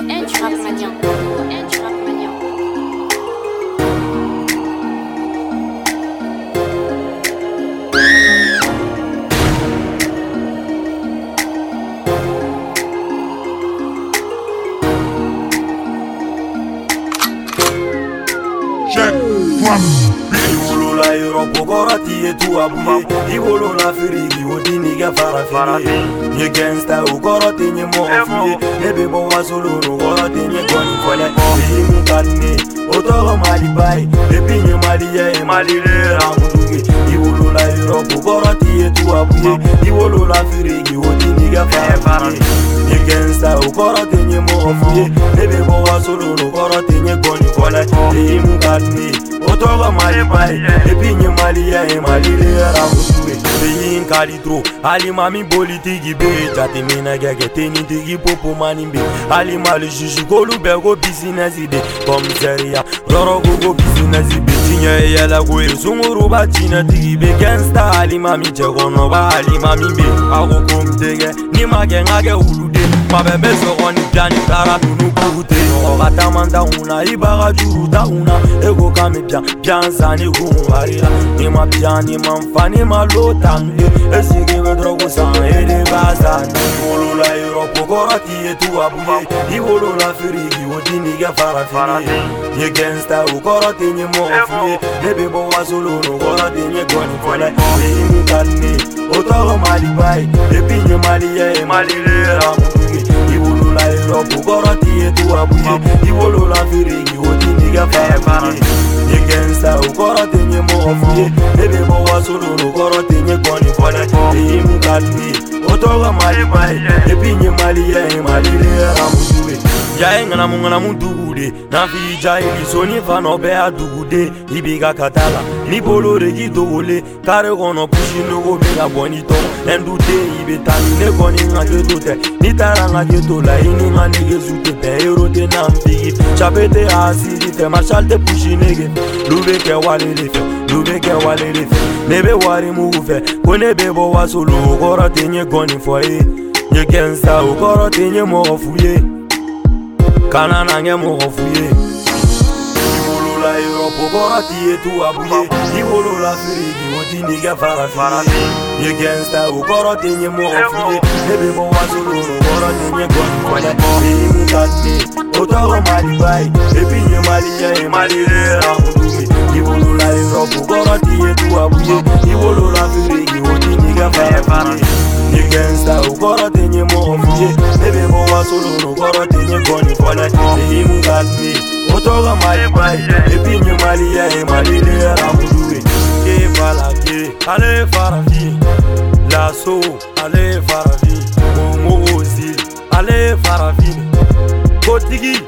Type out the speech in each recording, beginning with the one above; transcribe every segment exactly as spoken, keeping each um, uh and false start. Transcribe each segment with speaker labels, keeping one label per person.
Speaker 1: N Trap Mania. O N Trap Mania.
Speaker 2: Check one.
Speaker 3: Iwolo la Europe korati etu abuye. Iwolo la Afrique odini ga farafini. Nye gangsta u korati nye mofiye. Nebe bo wasolo no korati nye goni fole. Imu kalme otoro mali bay. Epi nye mali ye mali le ramuduge. Iwolo la Europe korati etu abuye. Iwolo la Afrique odini ga farafini. Nye gangsta u korati nye mofiye. Nebe bo wasolo no korati nye goni fole. Imu kalme otoro mali bay. Epi nye mali ye mali le ramuduge. Beyin kalitro ali mami politiki be jate mina gege teni tigi popo manimbe ali mali juju golu bego business ide komisaria roro gogo business be tinya yala go sunguru ba tina tigi be gangsta ali mami jegono ba ali mami be ago komtege ni mage ngage ulude mabebe sogoni jani tara tunu kute o gatamanda una ibaga juruta una ego kame bien bien zani gumbarira ni ma bien ni manfani malota esige bedrogo san ele bazan Iwolo la Europe korati etu abuye Iwolo la Afrique odini ga farafini Nye gangsta u korati nye mofiye Nebe bo wasolo no korati nye goni fole Imu kalme otoro mali bay Epi nye mali ye mali le ramuduge Iwolo la Europe korati etu abuye Iwolo la Afrique odini ga farafini Nye gangsta u korati nye mofiye Nebe bo wasolo no korati nye goni fole Imu kalme otoro mali bay Epi nye mali ye mali le ramuduge Jaye ngana mungana mundugude Na fi jaye li soni fano be adugude Ibiga katala ni bolo regi dole Kare kono pushi nogo bega bonito Endute ibe tani ne koni nga getote Ni tara nga getola ini nga nege zute Pe erote na mpigi Chapete asiri te marshal te pushi nege Lube ke wale lefe Lube ke wale lefe Nebe wari mugufe Kone bebo wasolo Ukoro tenye goni foye Nye gangsta ukoro tenye moro fuye Kana nange moro fuye Iwolo la Europe korati etu abuye Iwolo la Afrique odini ga farafini Nye gangsta ukoro tenye moro fuye Nebe bo wasolo ukoro tenye goni fole Imu kalme otoro mali bay Epi nye mali ye mali le ramuduge Iwolo la Europe korati etu abuye Iwolo la Afrique odini ga farafini Nye gangsta ukoro tenye moro fuye Nebe bo wasolo ukoro tenye goni fole Imu kalme otoro mali bay Epi nye mali ye mali le ramuduge Ke balake ale farafini Lasso ale farafini Momo ozil ale farafini Kotigi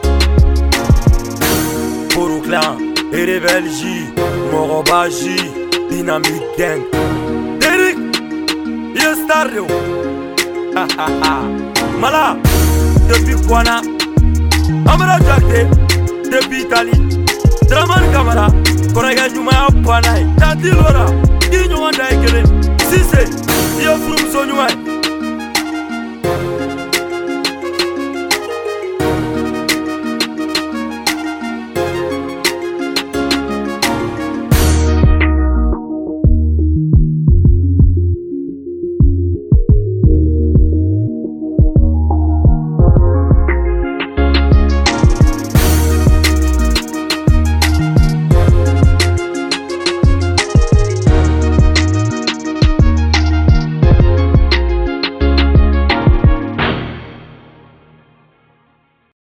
Speaker 3: Poro clan Ere Belgi Morobaji Dynamic gang Derek Yestario Mala Depuis Kwana Amara Jakte Depuis Italie Draman Kamara Korega Juma Panay Tanti Lora Kinyo Wanda Ekele Sise Yo Frum Sonyuai